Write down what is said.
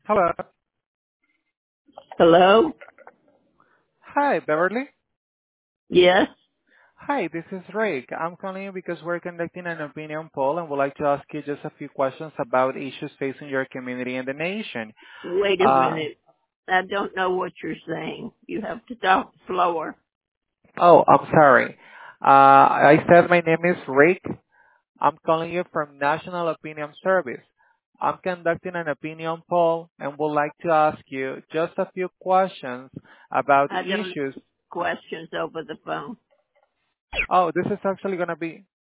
Hello. Hello? Hi, Beverly. Yes? Hi, this is Rick. I'm calling you because we're conducting an opinion poll and would like to ask you just a few questions about issues facing your community and the nation. Wait a Uh, minute. I don't know what you're saying. You have to talk slower. I'm sorry. I said my name is Rick. I'm calling you from National Opinion Service. I'm conducting an opinion poll and would like to ask you just a few questions about I don't issues. questions over the phone. Oh, this is actually going to be